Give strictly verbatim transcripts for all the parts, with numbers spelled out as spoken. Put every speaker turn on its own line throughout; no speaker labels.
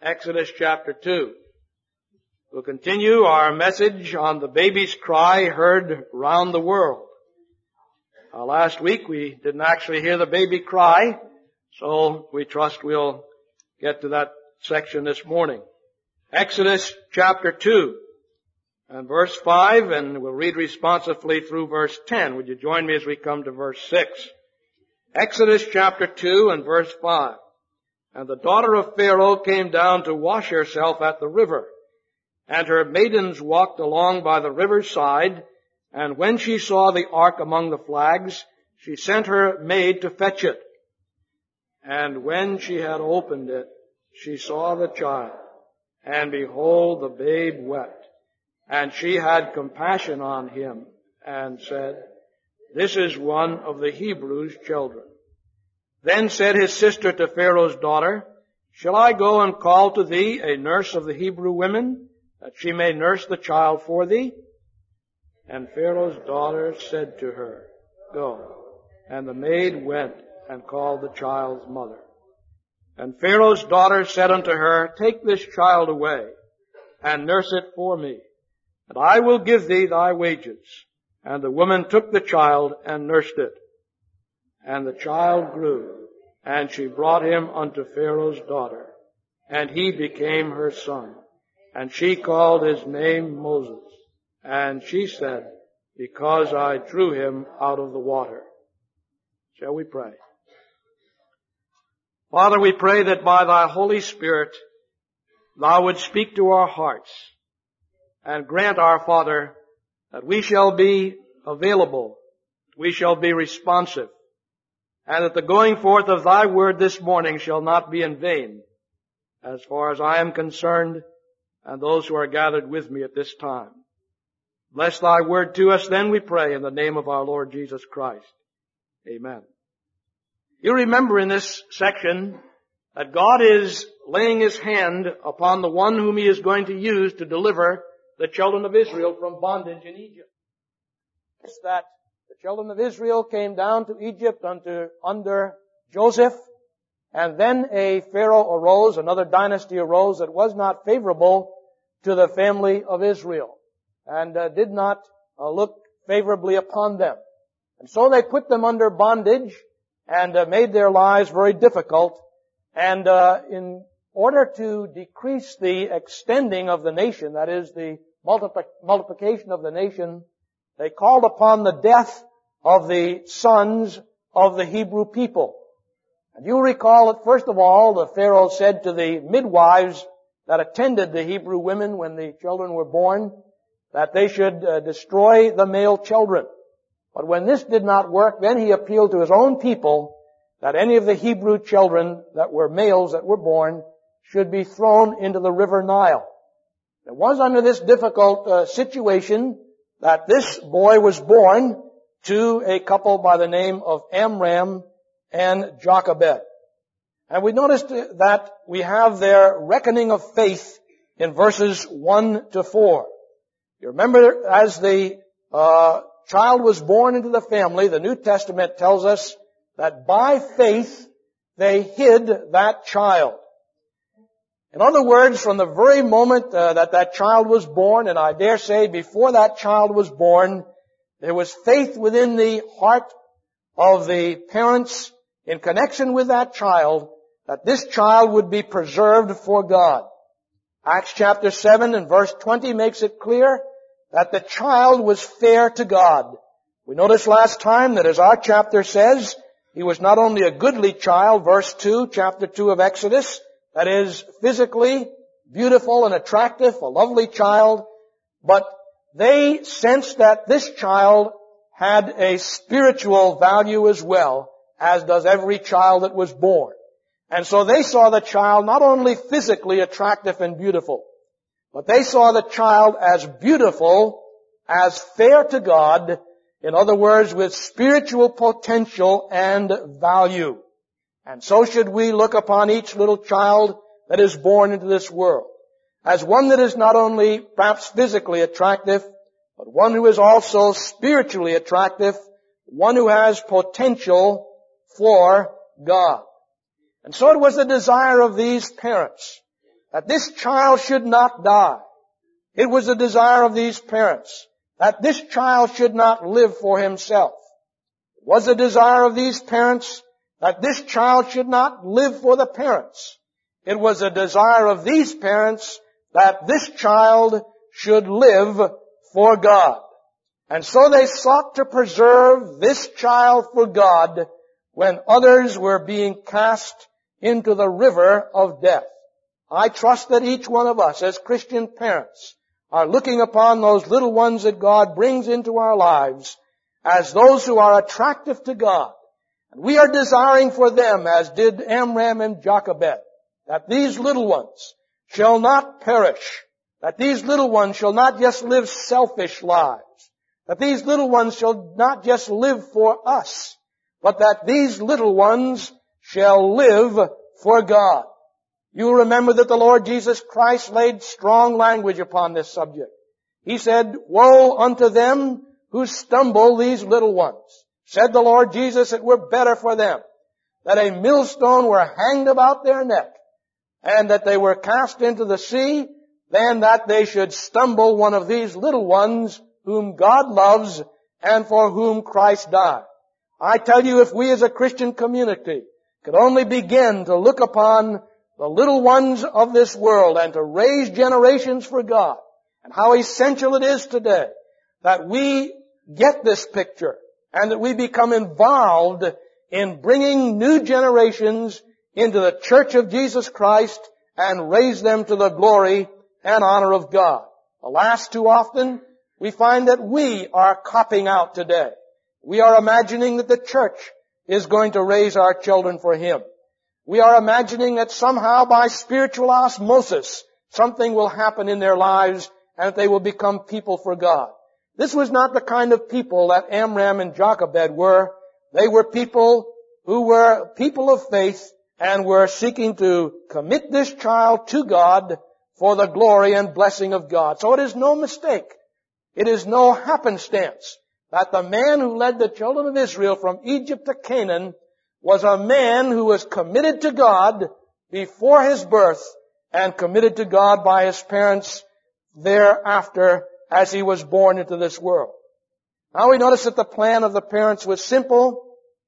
Exodus chapter two. We'll continue our message on the baby's cry heard round the world. Uh, last week we didn't actually hear the baby cry, so we trust we'll get to that section this morning. Exodus chapter two and verse five, and we'll read responsively through verse ten. Would you join me as we come to verse six? Exodus chapter two and verse five. And the daughter of Pharaoh came down to wash herself at the river. And her maidens walked along by the river's side. And when she saw the ark among the flags, she sent her maid to fetch it. And when she had opened it, she saw the child. And behold, the babe wept. And she had compassion on him and said, "This is one of the Hebrews' children." Then said his sister to Pharaoh's daughter, "Shall I go and call to thee a nurse of the Hebrew women, that she may nurse the child for thee?" And Pharaoh's daughter said to her, "Go." And the maid went and called the child's mother. And Pharaoh's daughter said unto her, "Take this child away, and nurse it for me, and I will give thee thy wages." And the woman took the child and nursed it. And the child grew, and she brought him unto Pharaoh's daughter, and he became her son. And she called his name Moses. And she said, "Because I drew him out of the water." Shall we pray? Father, we pray that by thy Holy Spirit, thou would speak to our hearts, and grant, our Father, that we shall be available, we shall be responsive, and that the going forth of thy word this morning shall not be in vain, as far as I am concerned, and those who are gathered with me at this time. Bless thy word to us, then, we pray, in the name of our Lord Jesus Christ. Amen. You remember in this section that God is laying his hand upon the one whom he is going to use to deliver the children of Israel from bondage in Egypt. It's that the children of Israel came down to Egypt under, under Joseph, and then a Pharaoh arose, another dynasty arose that was not favorable to the family of Israel, and uh, did not uh, look favorably upon them. And so they put them under bondage and uh, made their lives very difficult. And uh, in order to decrease the extending of the nation, that is, the multipli- multiplication of the nation, they called upon the death of the sons of the Hebrew people. And you recall that, first of all, the Pharaoh said to the midwives that attended the Hebrew women when the children were born, that they should uh, destroy the male children. But when this did not work, then he appealed to his own people that any of the Hebrew children that were males that were born should be thrown into the river Nile. It was under this difficult uh, situation that this boy was born to a couple by the name of Amram and Jochebed. And we noticed that we have their reckoning of faith in verses one to four. You remember, as the uh, child was born into the family, the New Testament tells us that by faith they hid that child. In other words, from the very moment uh, that that child was born, and I dare say before that child was born, there was faith within the heart of the parents in connection with that child, that this child would be preserved for God. Acts chapter seven and verse twenty makes it clear that the child was fair to God. We noticed last time that, as our chapter says, he was not only a goodly child, verse two, chapter two of Exodus, that is, physically beautiful and attractive, a lovely child, but they sensed that this child had a spiritual value as well, as does every child that was born. And so they saw the child not only physically attractive and beautiful, but they saw the child as beautiful, as fair to God, in other words, with spiritual potential and value. And so should we look upon each little child that is born into this world, as one that is not only perhaps physically attractive, but one who is also spiritually attractive, one who has potential for God. And so it was the desire of these parents that this child should not die. It was the desire of these parents that this child should not live for himself. It was the desire of these parents that this child should not live for the parents. It was the desire of these parents that this child should live for God. And so they sought to preserve this child for God when others were being cast into the river of death. I trust that each one of us as Christian parents are looking upon those little ones that God brings into our lives as those who are attractive to God. And we are desiring for them, as did Amram and Jochebed, that these little ones shall not perish, that these little ones shall not just live selfish lives, that these little ones shall not just live for us, but that these little ones shall live for God. You remember that the Lord Jesus Christ laid strong language upon this subject. He said, "Woe unto them who stumble these little ones." Said the Lord Jesus, it were better for them that a millstone were hanged about their neck and that they were cast into the sea than that they should stumble one of these little ones whom God loves and for whom Christ died. I tell you, if we as a Christian community could only begin to look upon the little ones of this world and to raise generations for God, and how essential it is today that we get this picture and that we become involved in bringing new generations into the Church of Jesus Christ and raise them to the glory and honor of God. Alas, too often we find that we are copping out today. We are imagining that the church is going to raise our children for Him. We are imagining that somehow by spiritual osmosis something will happen in their lives and that they will become people for God. This was not the kind of people that Amram and Jochebed were. They were people who were people of faith and were seeking to commit this child to God for the glory and blessing of God. So it is no mistake. It is no happenstance that the man who led the children of Israel from Egypt to Canaan was a man who was committed to God before his birth and committed to God by his parents thereafter as he was born into this world. Now we notice that the plan of the parents was simple,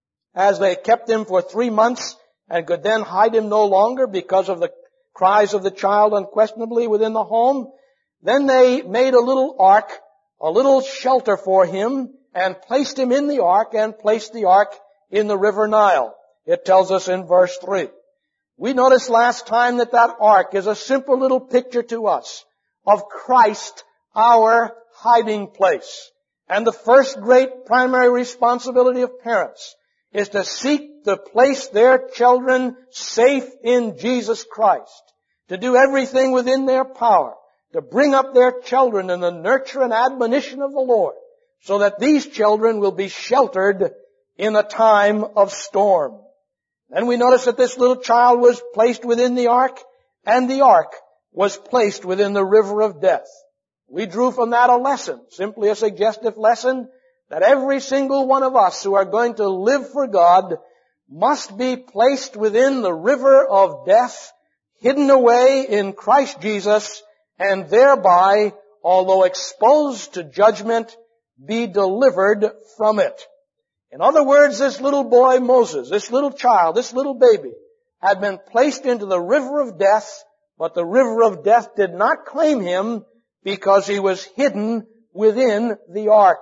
as they kept him for three months and could then hide him no longer because of the cries of the child unquestionably within the home. Then they made a little ark, a little shelter for him, and placed him in the ark and placed the ark in the river Nile. It tells us in verse three. We noticed last time that that ark is a simple little picture to us of Christ, our hiding place. And the first great primary responsibility of parents is to seek to place their children safe in Jesus Christ, to do everything within their power, to bring up their children in the nurture and admonition of the Lord, so that these children will be sheltered in a time of storm. Then we notice that this little child was placed within the ark, and the ark was placed within the river of death. We drew from that a lesson, simply a suggestive lesson, that every single one of us who are going to live for God must be placed within the river of death, hidden away in Christ Jesus, and thereby, although exposed to judgment, be delivered from it. In other words, this little boy Moses, this little child, this little baby, had been placed into the river of death, but the river of death did not claim him because he was hidden within the ark.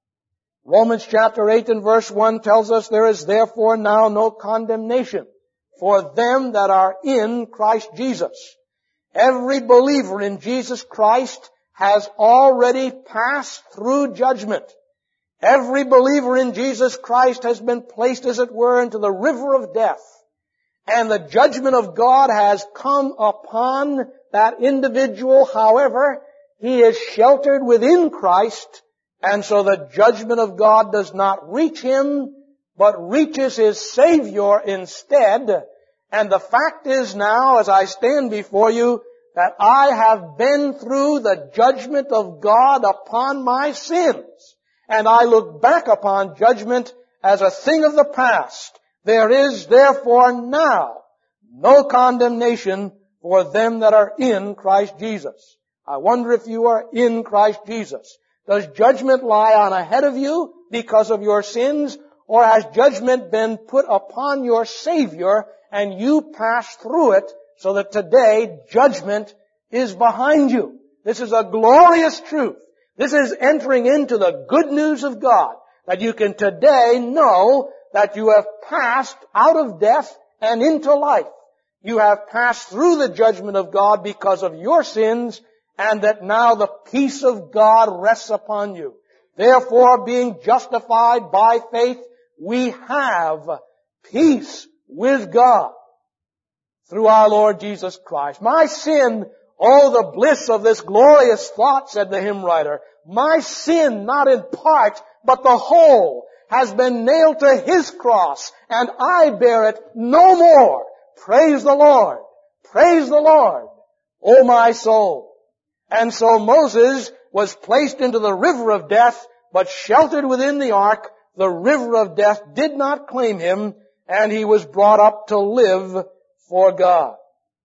Romans chapter eight and verse one tells us, "There is therefore now no condemnation for them that are in Christ Jesus." Every believer in Jesus Christ has already passed through judgment. Every believer in Jesus Christ has been placed, as it were, into the river of death. And the judgment of God has come upon that individual. However, he is sheltered within Christ, and so the judgment of God does not reach him, but reaches his Savior instead. And the fact is now, as I stand before you, that I have been through the judgment of God upon my sins. And I look back upon judgment as a thing of the past. There is therefore now no condemnation for them that are in Christ Jesus. I wonder if you are in Christ Jesus. Does judgment lie on ahead of you because of your sins, or has judgment been put upon your Savior and you pass through it so that today judgment is behind you? This is a glorious truth. This is entering into the good news of God, that you can today know that you have passed out of death and into life. You have passed through the judgment of God because of your sins, and that now the peace of God rests upon you. Therefore, being justified by faith, we have peace with God through our Lord Jesus Christ. My sin, oh, the bliss of this glorious thought, said the hymn writer. My sin, not in part, but the whole, has been nailed to His cross, and I bear it no more. Praise the Lord! Praise the Lord, O my soul! And so Moses was placed into the river of death, but sheltered within the ark. The river of death did not claim him, and he was brought up to live for God.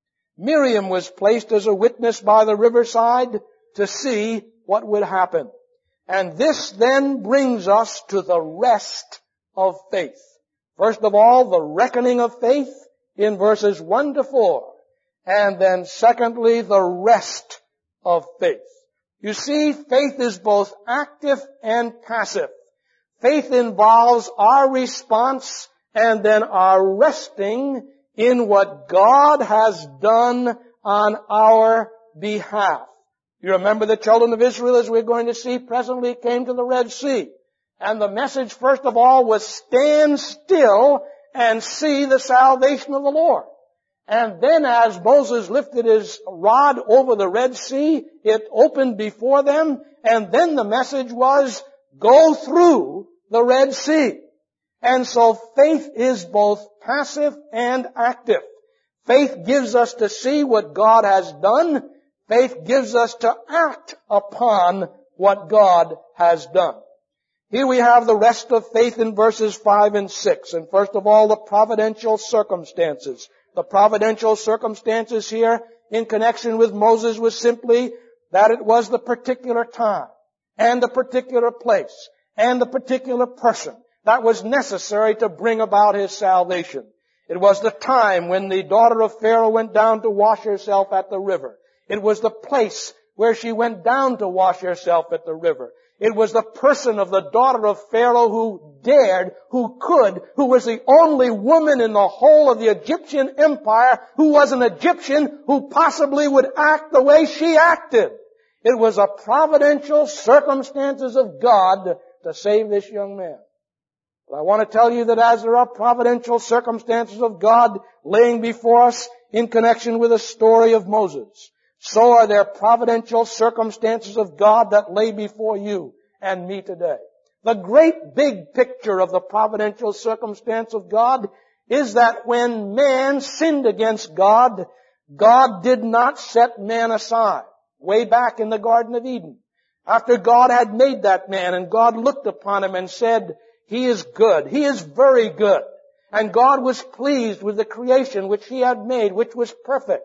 Miriam was placed as a witness by the riverside to see what would happen. And this then brings us to the rest of faith. First of all, the reckoning of faith in verses one to four. And then secondly, the rest of faith. You see, faith is both active and passive. Faith involves our response and then our resting in what God has done on our behalf. You remember the children of Israel, as we're going to see presently, came to the Red Sea. And the message, first of all, was stand still and see the salvation of the Lord. And then as Moses lifted his rod over the Red Sea, it opened before them, and then the message was, go through the Red Sea. And so faith is both passive and active. Faith gives us to see what God has done. Faith gives us to act upon what God has done. Here we have the rest of faith in verses five and six. And first of all, the providential circumstances. The providential circumstances here in connection with Moses was simply that it was the particular time and the particular place and the particular person that was necessary to bring about his salvation. It was the time when the daughter of Pharaoh went down to wash herself at the river. It was the place where she went down to wash herself at the river. It was the person of the daughter of Pharaoh who dared, who could, who was the only woman in the whole of the Egyptian empire who was an Egyptian who possibly would act the way she acted. It was a providential circumstances of God to save this young man. But I want to tell you that as there are providential circumstances of God laying before us in connection with the story of Moses, so are there providential circumstances of God that lay before you and me today. The great big picture of the providential circumstance of God is that when man sinned against God, God did not set man aside. Way back in the Garden of Eden, after God had made that man and God looked upon him and said, he is good, he is very good. And God was pleased with the creation which He had made, which was perfect.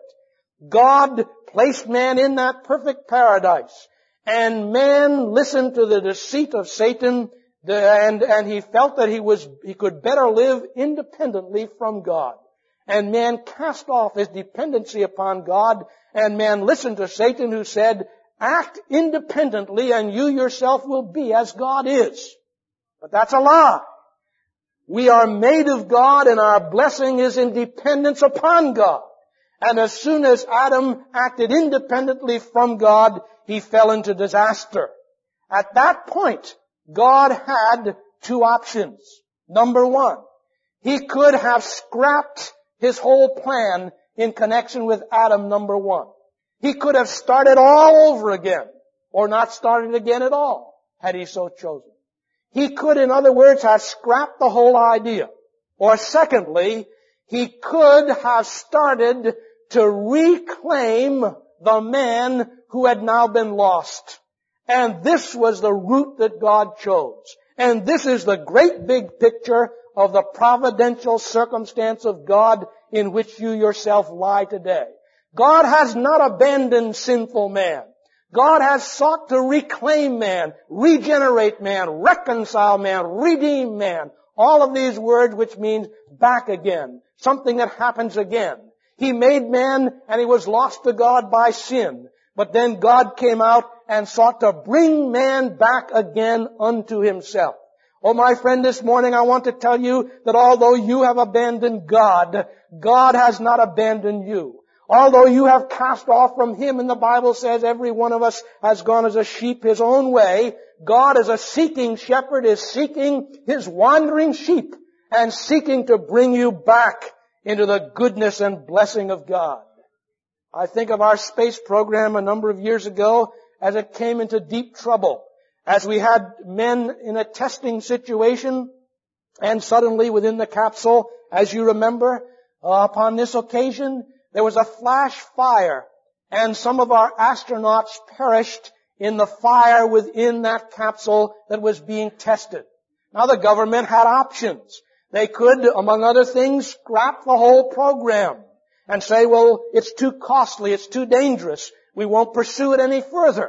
God placed man in that perfect paradise. And man listened to the deceit of Satan, and, and he felt that he was, he could better live independently from God. And man cast off his dependency upon God, and man listened to Satan, who said, act independently and you yourself will be as God is. But that's a lie. We are made of God, and our blessing is in dependence upon God. And as soon as Adam acted independently from God, he fell into disaster. At that point, God had two options. Number one, He could have scrapped His whole plan in connection with Adam, number one. He could have started all over again, or not started again at all, had He so chosen. He could, in other words, have scrapped the whole idea. Or secondly, He could have started to reclaim the man who had now been lost. And this was the route that God chose. And this is the great big picture of the providential circumstance of God in which you yourself lie today. God has not abandoned sinful man. God has sought to reclaim man, regenerate man, reconcile man, redeem man. All of these words which means back again, something that happens again. He made man and he was lost to God by sin. But then God came out and sought to bring man back again unto himself. Oh, my friend, this morning I want to tell you that although you have abandoned God, God has not abandoned you. Although you have cast off from Him, and the Bible says every one of us has gone as a sheep his own way, God as a seeking shepherd is seeking His wandering sheep and seeking to bring you back into the goodness and blessing of God. I think of our space program a number of years ago as it came into deep trouble, as we had men in a testing situation, and suddenly within the capsule, as you remember, uh, upon this occasion, there was a flash fire, and some of our astronauts perished in the fire within that capsule that was being tested. Now the government had options. They could, among other things, scrap the whole program and say, well, it's too costly, it's too dangerous, we won't pursue it any further.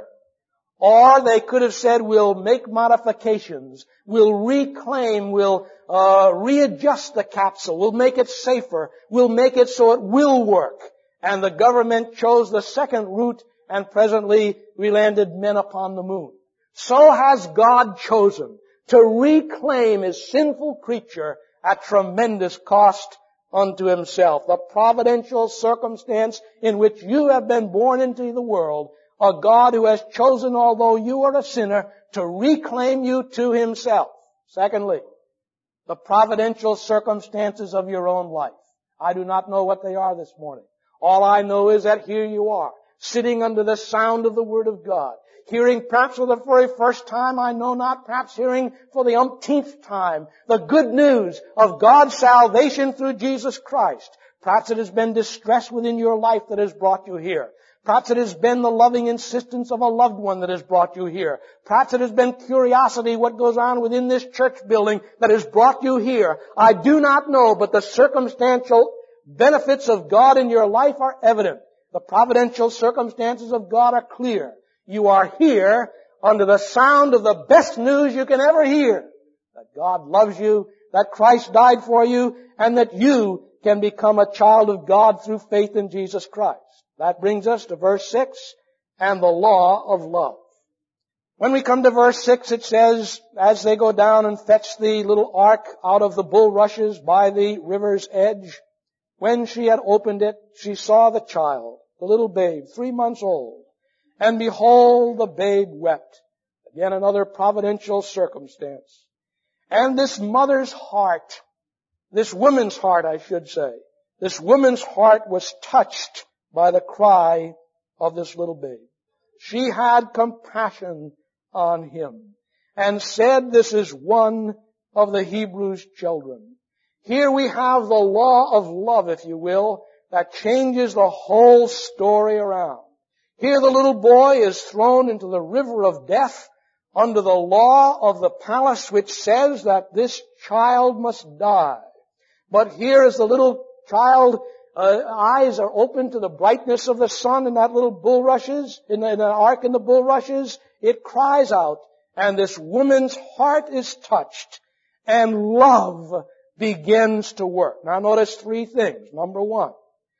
Or they could have said, we'll make modifications, we'll reclaim, we'll uh, readjust the capsule, we'll make it safer, we'll make it so it will work. And the government chose the second route, and presently we landed men upon the moon. So has God chosen to reclaim His sinful creature at tremendous cost unto Himself. The providential circumstance in which you have been born into the world, a God who has chosen, although you are a sinner, to reclaim you to Himself. Secondly, the providential circumstances of your own life. I do not know what they are this morning. All I know is that here you are, sitting under the sound of the Word of God, hearing perhaps for the very first time, I know not, perhaps hearing for the umpteenth time, the good news of God's salvation through Jesus Christ. Perhaps it has been distress within your life that has brought you here. Perhaps it has been the loving insistence of a loved one that has brought you here. Perhaps it has been curiosity, what goes on within this church building, that has brought you here. I do not know, but the circumstantial benefits of God in your life are evident. The providential circumstances of God are clear. You are here under the sound of the best news you can ever hear. That God loves you, that Christ died for you, and that you can become a child of God through faith in Jesus Christ. That brings us to verse six, and the law of love. When we come to verse six, it says, as they go down and fetch the little ark out of the bulrushes by the river's edge, when she had opened it, she saw the child, the little babe, three months old. And behold, the babe wept. Again, another providential circumstance. And this mother's heart, this woman's heart, I should say, this woman's heart was touched by the cry of this little babe. She had compassion on him and said, this is one of the Hebrews' children. Here we have the law of love, if you will, that changes the whole story around. Here the little boy is thrown into the river of death under the law of the palace, which says that this child must die. But here as the little child Uh, eyes are open to the brightness of the sun in that little bulrushes, in the, in the ark in the bulrushes, it cries out, and this woman's heart is touched, and love begins to work. Now notice three things. Number one,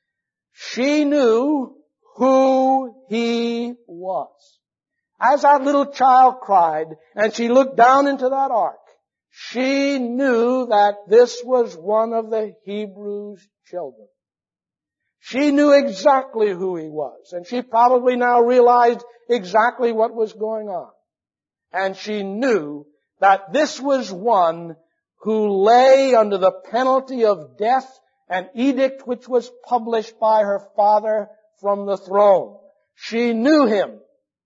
she knew who he was. As that little child cried, and she looked down into that ark, she knew that this was one of the Hebrews' children. She knew exactly who he was, and she probably now realized exactly what was going on. And she knew that this was one who lay under the penalty of death, an edict which was published by her father from the throne. She knew him,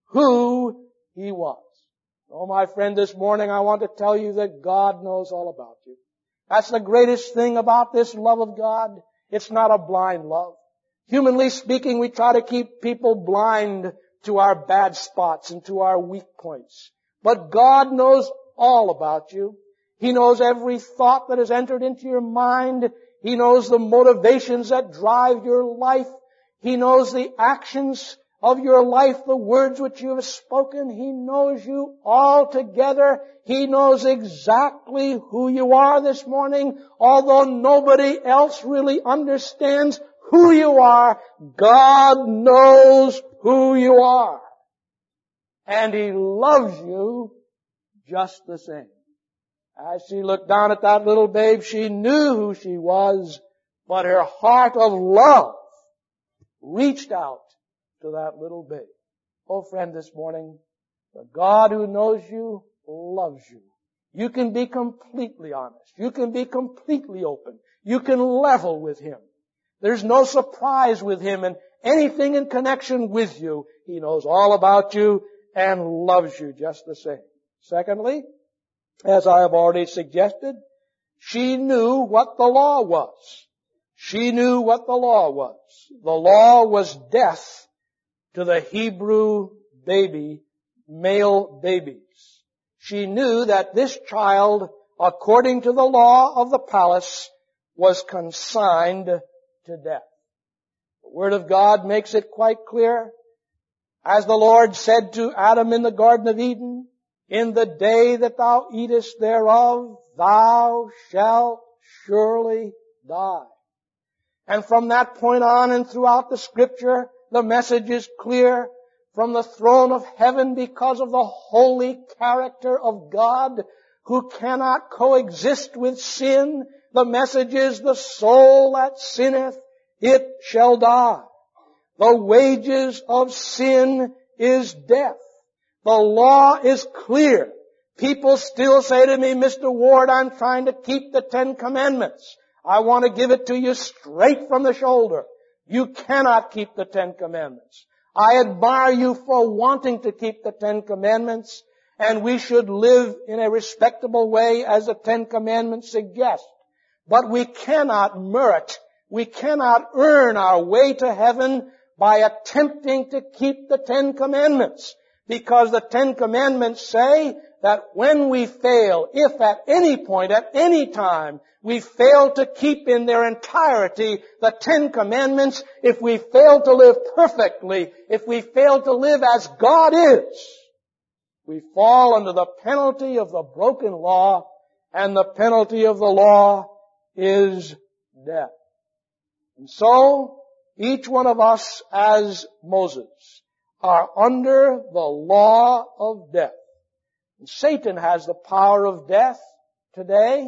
who he was. Oh, my friend, this morning I want to tell you that God knows all about you. That's the greatest thing about this love of God. It's not a blind love. Humanly speaking, we try to keep people blind to our bad spots and to our weak points. But God knows all about you. He knows every thought that has entered into your mind. He knows the motivations that drive your life. He knows the actions of your life, the words which you have spoken. He knows you altogether. He knows exactly who you are this morning. Although nobody else really understands who you are, God knows who you are. And He loves you just the same. As she looked down at that little babe, she knew who she was, but her heart of love reached out to that little babe. Oh friend, this morning, the God who knows you loves you. You can be completely honest. You can be completely open. You can level with Him. There's no surprise with Him and anything in connection with you. He knows all about you and loves you just the same. Secondly, as I have already suggested, she knew what the law was. She knew what the law was. The law was death to the Hebrew baby, male babies. She knew that this child, according to the law of the palace, was consigned to death. The Word of God makes it quite clear. As the Lord said to Adam in the Garden of Eden, "In the day that thou eatest thereof, thou shalt surely die." And from that point on and throughout the Scripture, the message is clear. From the throne of heaven, because of the holy character of God, who cannot coexist with sin, the message is, the soul that sinneth, it shall die. The wages of sin is death. The law is clear. People still say to me, "Mister Ward, I'm trying to keep the Ten Commandments." I want to give it to you straight from the shoulder. You cannot keep the Ten Commandments. I admire you for wanting to keep the Ten Commandments, and we should live in a respectable way as the Ten Commandments suggest. But we cannot merit, we cannot earn our way to heaven by attempting to keep the Ten Commandments. Because the Ten Commandments say that when we fail, if at any point, at any time, we fail to keep in their entirety the Ten Commandments, if we fail to live perfectly, if we fail to live as God is, we fall under the penalty of the broken law, and the penalty of the law is death. And so, each one of us as Moses are under the law of death. And Satan has the power of death today,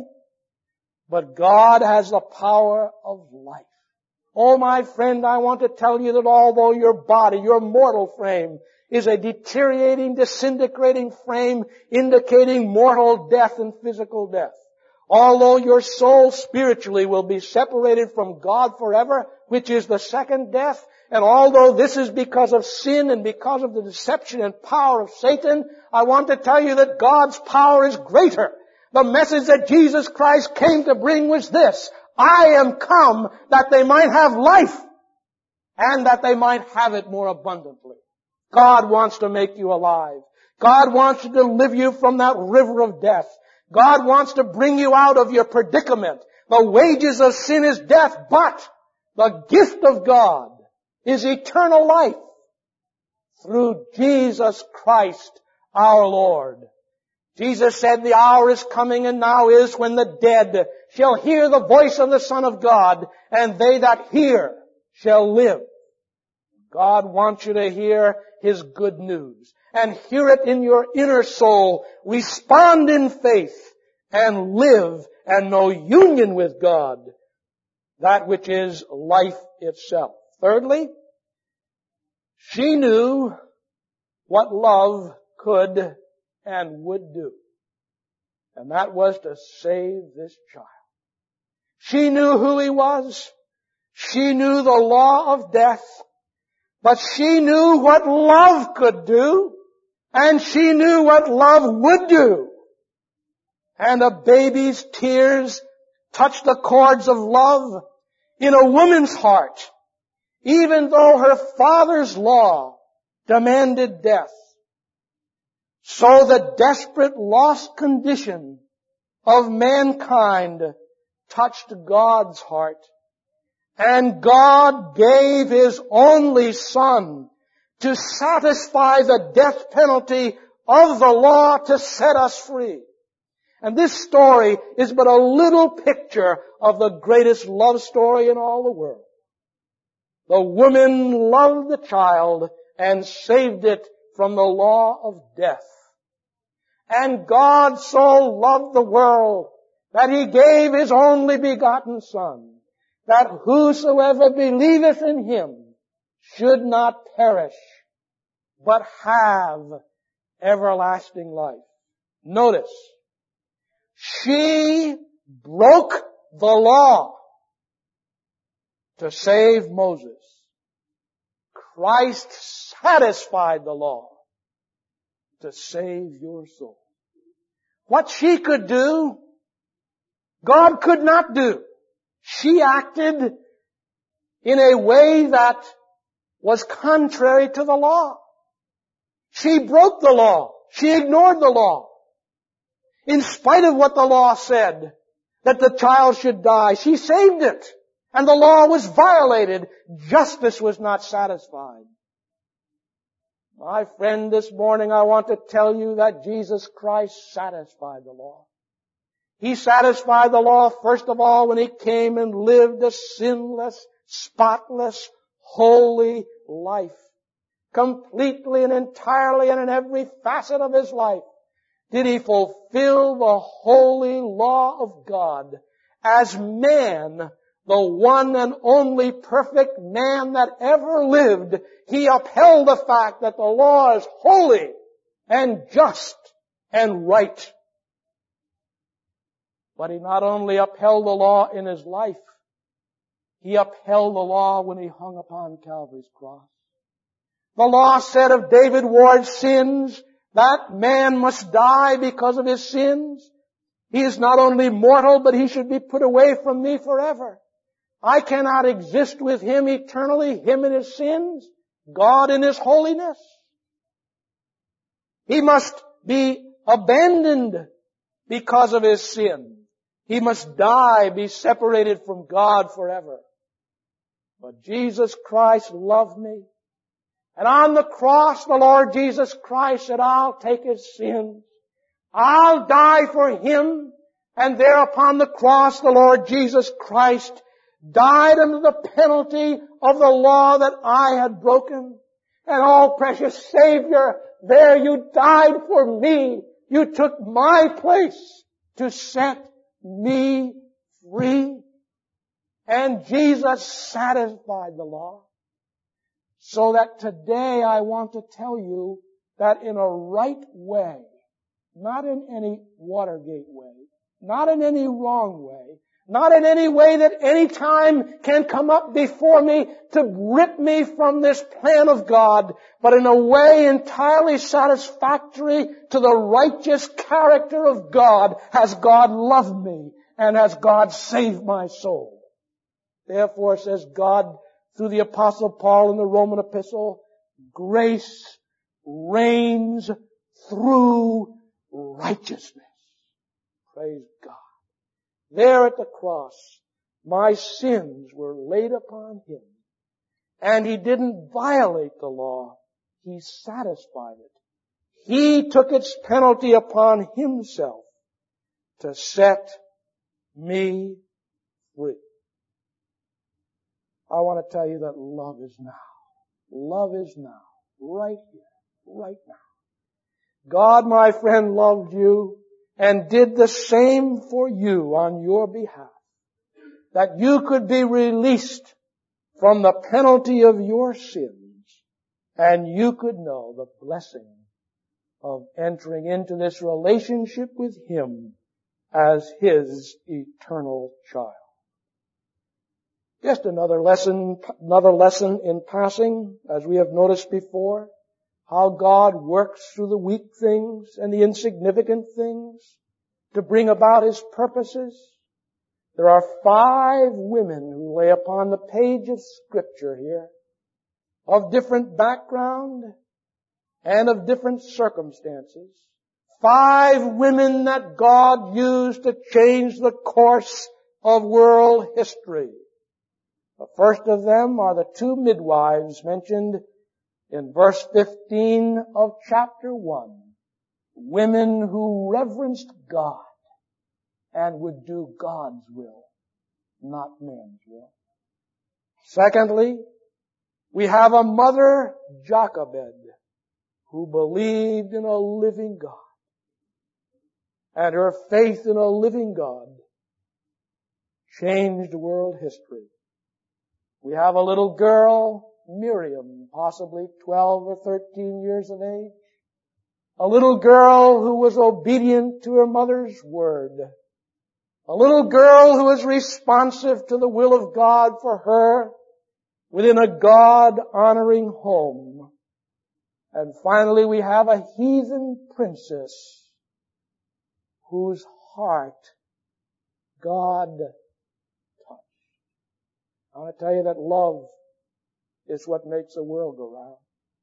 but God has the power of life. Oh, my friend, I want to tell you that although your body, your mortal frame, is a deteriorating, disintegrating frame indicating mortal death and physical death, although your soul spiritually will be separated from God forever, which is the second death, and although this is because of sin and because of the deception and power of Satan, I want to tell you that God's power is greater. The message that Jesus Christ came to bring was this: I am come that they might have life, and that they might have it more abundantly. God wants to make you alive. God wants to deliver you from that river of death. God wants to bring you out of your predicament. The wages of sin is death, but the gift of God is eternal life through Jesus Christ our Lord. Jesus said, "The hour is coming and now is when the dead shall hear the voice of the Son of God, and they that hear shall live." God wants you to hear His good news and hear it in your inner soul. Respond in faith and live and know union with God, that which is life itself. Thirdly, she knew what love could and would do. And that was to save this child. She knew who He was. She knew the law of death. But she knew what love could do. And she knew what love would do. And a baby's tears touched the chords of love in a woman's heart, even though her father's law demanded death. So the desperate, lost condition of mankind touched God's heart, And God gave His only Son to satisfy the death penalty of the law to set us free. And this story is but a little picture of the greatest love story in all the world. The woman loved the child and saved it from the law of death. And God so loved the world that He gave His only begotten Son, that whosoever believeth in Him should not perish, but have everlasting life. Notice, she broke the law to save Moses. Christ satisfied the law to save your soul. What she could do, God could not do. She acted in a way that was contrary to the law. She broke the law. She ignored the law. In spite of what the law said, that the child should die, she saved it. And the law was violated. Justice was not satisfied. My friend, this morning I want to tell you that Jesus Christ satisfied the law. He satisfied the law first of all when He came and lived a sinless, spotless, holy life. Completely and entirely and in every facet of His life did He fulfill the holy law of God. As man, the one and only perfect man that ever lived, He upheld the fact that the law is holy and just and right. But He not only upheld the law in His life, He upheld the law when He hung upon Calvary's cross. The law said of David Ward's sins, that man must die because of his sins. He is not only mortal, but he should be put away from me forever. I cannot exist with him eternally, him in his sins, God in His holiness. He must be abandoned because of his sin. He must die, be separated from God forever. But Jesus Christ loved me. And on the cross, the Lord Jesus Christ said, I'll take His sins. I'll die for Him. And there upon the cross, the Lord Jesus Christ died under the penalty of the law that I had broken. And oh, precious Savior, there you died for me. You took my place to set me free. And Jesus satisfied the law. So that today I want to tell you that in a right way, not in any Watergate way, not in any wrong way, not in any way that any time can come up before me to rip me from this plan of God, but in a way entirely satisfactory to the righteous character of God, has God loved me and has God saved my soul. Therefore, says God, through the Apostle Paul in the Roman epistle, grace reigns through righteousness. Praise God. There at the cross, my sins were laid upon Him. And He didn't violate the law. He satisfied it. He took its penalty upon Himself to set me free. I want to tell you that love is now. Love is now. Right here. Right now. God, my friend, loved you and did the same for you on your behalf. That you could be released from the penalty of your sins and you could know the blessing of entering into this relationship with Him as His eternal child. Just another lesson, another lesson in passing, as we have noticed before, how God works through the weak things and the insignificant things to bring about His purposes. There are five women who lay upon the page of Scripture here, of different background and of different circumstances. Five women that God used to change the course of world history. The first of them are the two midwives mentioned in verse fifteen of chapter one. Women who reverenced God and would do God's will, not man's will. Secondly, we have a mother, Jochebed, who believed in a living God. And her faith in a living God changed world history. We have a little girl, Miriam, possibly twelve or thirteen years of age. A little girl who was obedient to her mother's word. A little girl who was responsive to the will of God for her within a God-honoring home. And finally, we have a heathen princess whose heart God touched. I want to tell you that love is what makes the world go round.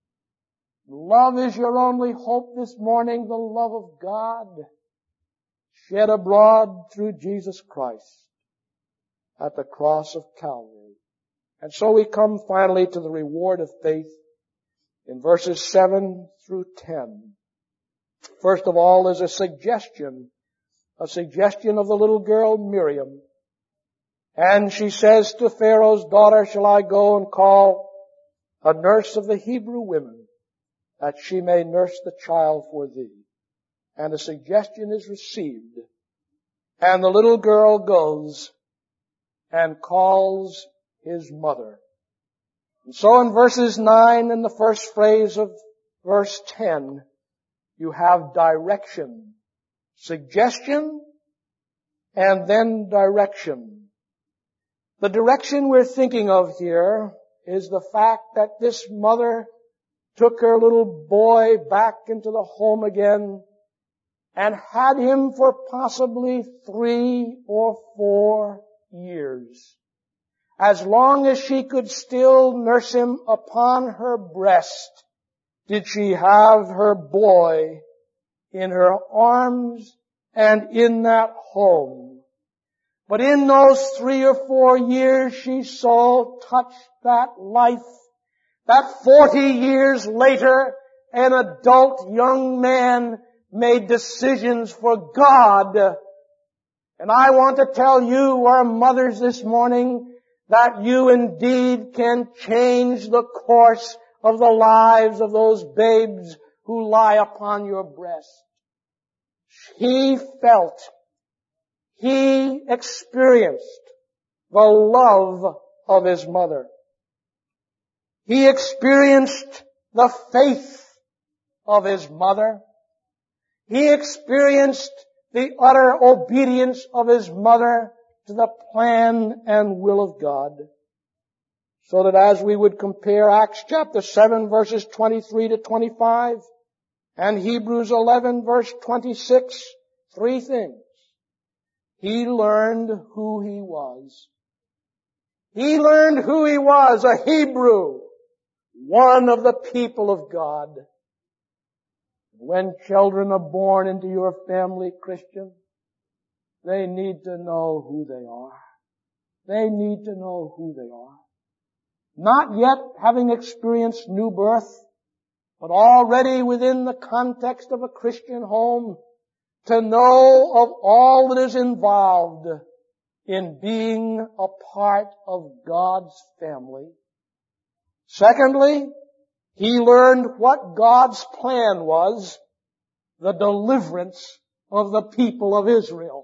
Love is your only hope this morning, the love of God shed abroad through Jesus Christ at the cross of Calvary. And so we come finally to the reward of faith in verses seven through ten. First of all, there's a suggestion, a suggestion of the little girl Miriam. And she says to Pharaoh's daughter, shall I go and call a nurse of the Hebrew women, that she may nurse the child for thee? And the suggestion is received. And the little girl goes and calls his mother. And so in verses nine and the first phrase of verse ten, you have direction, suggestion, and then direction. The direction we're thinking of here is the fact that this mother took her little boy back into the home again and had him for possibly three or four years. As long as she could still nurse him upon her breast, did she have her boy in her arms and in that home. But in those three or four years, she so touched that life that forty years later, an adult young man made decisions for God. And I want to tell you, our mothers this morning, that you indeed can change the course of the lives of those babes who lie upon your breast. He felt, he experienced the love of his mother. He experienced the faith of his mother. He experienced the utter obedience of his mother to the plan and will of God. So that as we would compare Acts chapter seven verses twenty-three to twenty-five and Hebrews eleven verse twenty-six, three things. He learned who he was. He learned who he was, a Hebrew, one of the people of God. When children are born into your family, Christian, they need to know who they are. They need to know who they are. Not yet having experienced new birth, but already within the context of a Christian home, to know of all that is involved in being a part of God's family. Secondly, he learned what God's plan was, the deliverance of the people of Israel.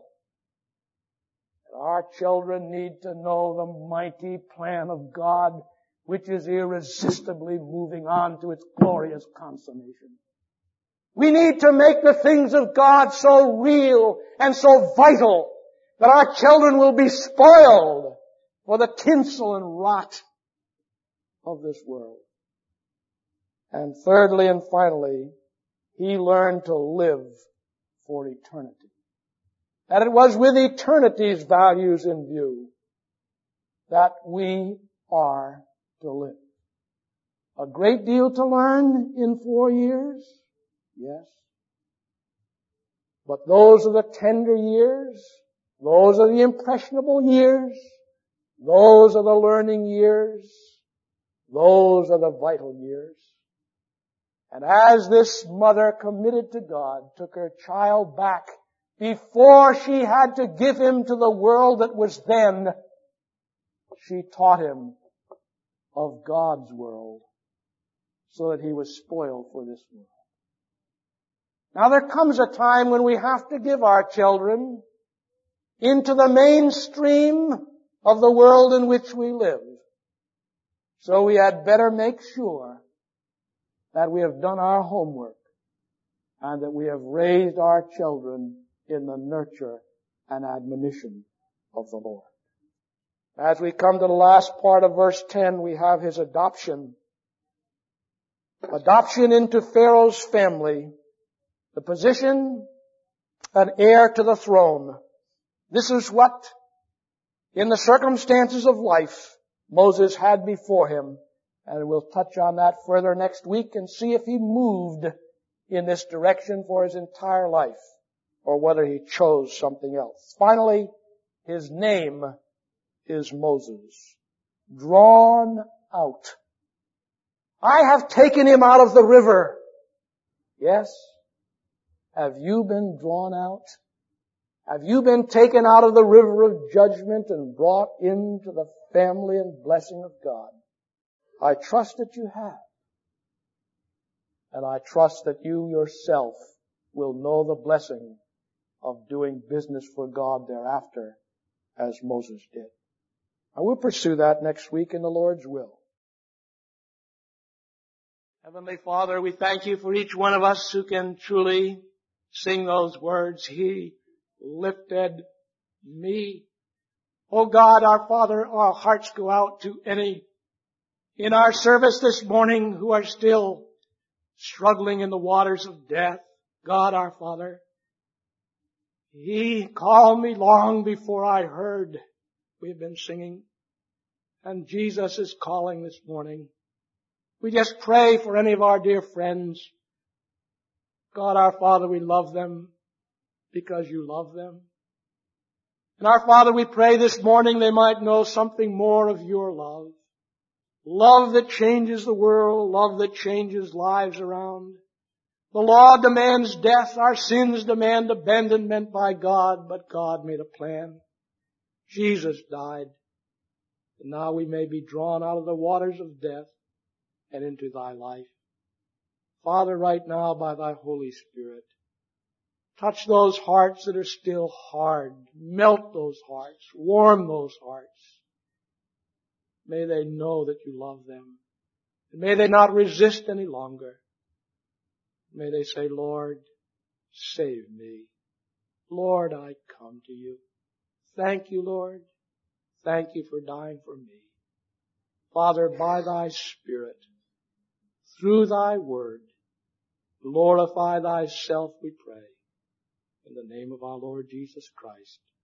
Our children need to know the mighty plan of God, which is irresistibly moving on to its glorious consummation. We need to make the things of God so real and so vital that our children will be spoiled for the tinsel and rot of this world. And thirdly and finally, he learned to live for eternity. That it was with eternity's values in view that we are to live. A great deal to learn in four years, yes. But those are the tender years, those are the impressionable years, Those are the learning years. Those are the vital years. And as this mother committed to God, took her child back before she had to give him to the world that was then, she taught him of God's world so that he was spoiled for this world. Now there comes a time when we have to give our children into the mainstream of the world in which we live. So we had better make sure that we have done our homework and that we have raised our children in the nurture and admonition of the Lord. As we come to the last part of verse ten, we have his adoption. Adoption into Pharaoh's family. The position, an heir to the throne. This is what, in the circumstances of life, Moses had before him. And we'll touch on that further next week and see if he moved in this direction for his entire life, or whether he chose something else. Finally, his name is Moses. Drawn out. I have taken him out of the river. Yes. Have you been drawn out? Have you been taken out of the river of judgment and brought into the family and blessing of God? I trust that you have. And I trust that you yourself will know the blessing of doing business for God thereafter, as Moses did. I will pursue that next week in the Lord's will. Heavenly Father, we thank you for each one of us who can truly sing those words, He lifted me. Oh God, our Father, our hearts go out to any in our service this morning who are still struggling in the waters of death. God, our Father, He called me long before I heard. We've been singing. And Jesus is calling this morning. We just pray for any of our dear friends. God, our Father, we love them because you love them. And our Father, we pray this morning they might know something more of your love. Love that changes the world, love that changes lives around. The law demands death, our sins demand abandonment by God, but God made a plan. Jesus died, and now we may be drawn out of the waters of death and into thy life. Father, right now by thy Holy Spirit, touch those hearts that are still hard. Melt those hearts. Warm those hearts. May they know that you love them. And may they not resist any longer. May they say, Lord, save me. Lord, I come to you. Thank you, Lord. Thank you for dying for me. Father, by thy Spirit, through thy word, glorify thyself, we pray. In the name of our Lord Jesus Christ.